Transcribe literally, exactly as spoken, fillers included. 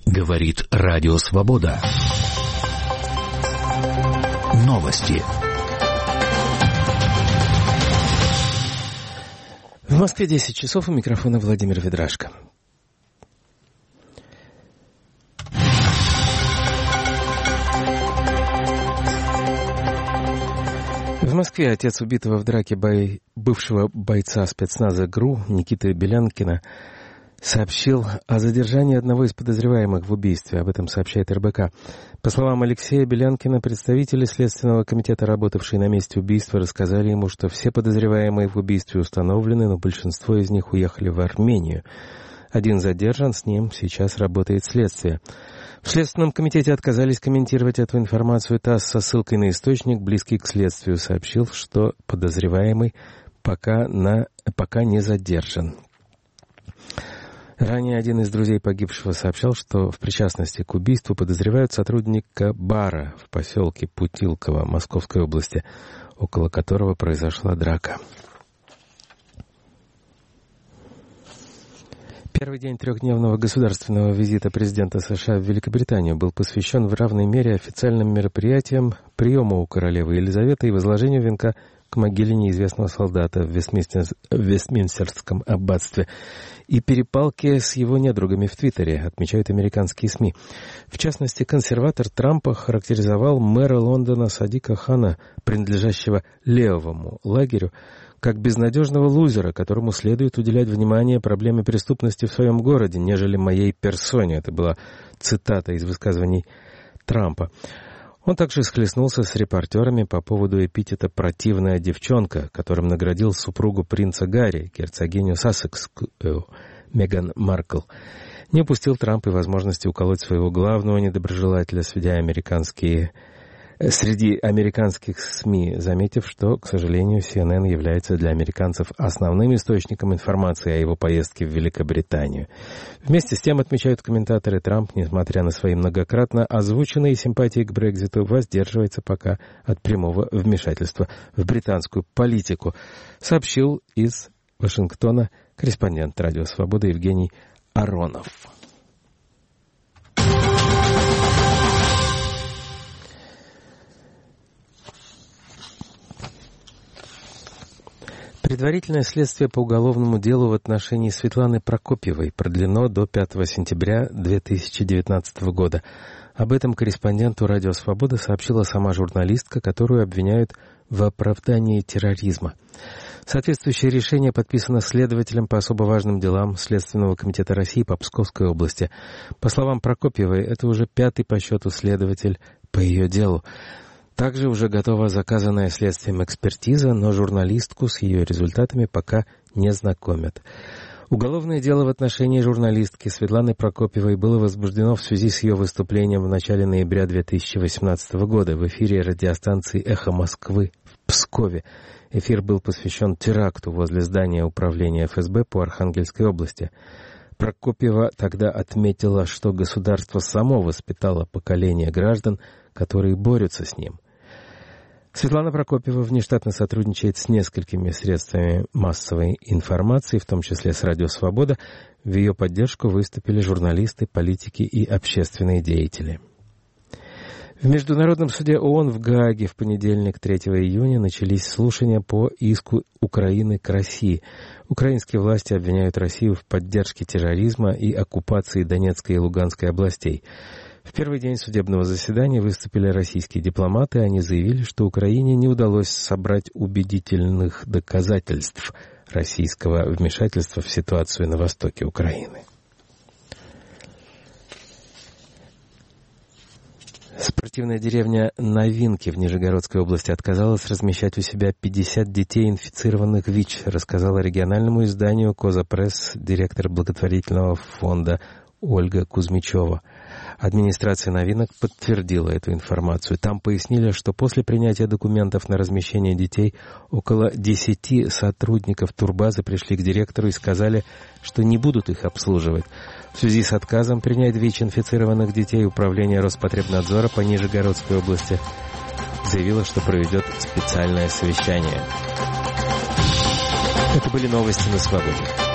Говорит Радио Свобода. Новости. В Москве десять часов, у микрофона Владимир Ведрашко. В Москве отец убитого в драке бой... бывшего бойца спецназа ГРУ Никиты Белянкина сообщил о задержании одного из подозреваемых в убийстве. Об этом сообщает эр бэ ка. По словам Алексея Белянкина, представители Следственного комитета, работавшие на месте убийства, рассказали ему, что все подозреваемые в убийстве установлены, но большинство из них уехали в Армению. Один задержан, с ним сейчас работает следствие. В Следственном комитете отказались комментировать эту информацию. ТАСС со ссылкой на источник, близкий к следствию, сообщил, что подозреваемый пока, на... пока не задержан. Ранее один из друзей погибшего сообщал, что в причастности к убийству подозревают сотрудника бара в поселке Путилково Московской области, около которого произошла драка. Первый день трехдневного государственного визита президента США в Великобританию был посвящен в равной мере официальным мероприятиям, приему у королевы Елизаветы и возложению венка к могиле неизвестного солдата в, Вестминстер... в Вестминстерском аббатстве и перепалке с его недругами в Твиттере, отмечают американские СМИ. В частности, консерватор Трампа характеризовал мэра Лондона Садика Хана, принадлежащего левому лагерю, как безнадежного лузера, которому следует уделять внимание проблеме преступности в своем городе, нежели моей персоне. Это была цитата из высказываний Трампа. Он также схлестнулся с репортерами по поводу эпитета «противная девчонка», которым наградил супругу принца Гарри, герцогиню Сассекскую, Меган Маркл. Не упустил Трамп и возможности уколоть своего главного недоброжелателя, сведя американские... среди американских СМИ, заметив, что, к сожалению, си эн эн является для американцев основным источником информации о его поездке в Великобританию. Вместе с тем, отмечают комментаторы, Трамп, несмотря на свои многократно озвученные симпатии к Брекситу, воздерживается пока от прямого вмешательства в британскую политику, сообщил из Вашингтона корреспондент Радио Свобода Евгений Аронов. Предварительное следствие по уголовному делу в отношении Светланы Прокопьевой продлено до пятого сентября две тысячи девятнадцатого года. Об этом корреспонденту «Радио Свобода» сообщила сама журналистка, которую обвиняют в оправдании терроризма. Соответствующее решение подписано следователем по особо важным делам Следственного комитета России по Псковской области. По словам Прокопьевой, это уже пятый по счету следователь по ее делу. Также уже готова заказанная следствием экспертиза, но журналистку с ее результатами пока не знакомят. Уголовное дело в отношении журналистки Светланы Прокопьевой было возбуждено в связи с ее выступлением в начале ноября две тысячи восемнадцатого года в эфире радиостанции «Эхо Москвы» в Пскове. Эфир был посвящен теракту возле здания управления эф эс бэ по Архангельской области. Прокопьева тогда отметила, что государство само воспитало поколение граждан, которые борются с ним. Светлана Прокопьева внештатно сотрудничает с несколькими средствами массовой информации, в том числе с «Радио Свобода». В ее поддержку выступили журналисты, политики и общественные деятели. В Международном суде ООН в Гааге в понедельник, третьего июня, начались слушания по иску Украины к России. Украинские власти обвиняют Россию в поддержке терроризма и оккупации Донецкой и Луганской областей. В первый день судебного заседания выступили российские дипломаты. Они заявили, что Украине не удалось собрать убедительных доказательств российского вмешательства в ситуацию на востоке Украины. Спортивная деревня Новинки в Нижегородской области отказалась размещать у себя пятьдесят детей, инфицированных ВИЧ, рассказала региональному изданию «Коза Пресс» директор благотворительного фонда Ольга Кузьмичева. Администрация Новинок подтвердила эту информацию. Там пояснили, что после принятия документов на размещение детей около десяти сотрудников турбазы пришли к директору и сказали, что не будут их обслуживать. В связи с отказом принять ВИЧ-инфицированных детей Управление Роспотребнадзора по Нижегородской области заявило, что проведет специальное совещание. Это были новости на Свободе.